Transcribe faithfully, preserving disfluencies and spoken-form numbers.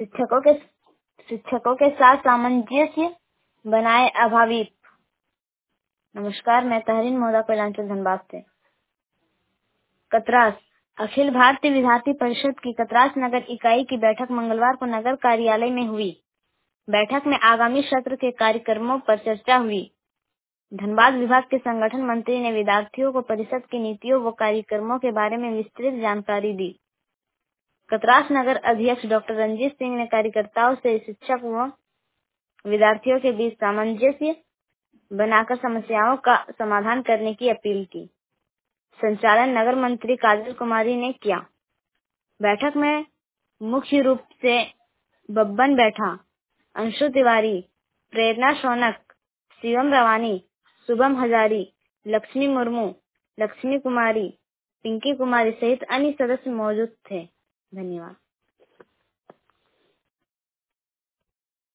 शिक्षकों के शिक्षकों के साथ सामंजस्य बनाए अभावी। नमस्कार, मैं तहरीन मोदा कोयलांचल धनबाद से। कतरास अखिल भारतीय विद्यार्थी परिषद की कतरास नगर इकाई की बैठक मंगलवार को नगर कार्यालय में हुई। बैठक में आगामी सत्र के कार्यक्रमों पर चर्चा हुई। धनबाद विभाग के संगठन मंत्री ने विद्यार्थियों को परिषद की नीतियों व कार्यक्रमों के बारे में विस्तृत जानकारी दी। कतरास नगर अध्यक्ष डॉक्टर रंजीत सिंह ने कार्यकर्ताओं से शिक्षक व विद्यार्थियों के बीच सामंजस्य बनाकर समस्याओं का समाधान करने की अपील की। संचालन नगर मंत्री काजल कुमारी ने किया। बैठक में मुख्य रूप से बब्बन बैठा, अंशु तिवारी, प्रेरणा शौनक, शिवम रवानी, शुभम हजारी, लक्ष्मी मुर्मू, लक्ष्मी कुमारी, पिंकी कुमारी सहित अन्य सदस्य मौजूद थे। धन्यवाद।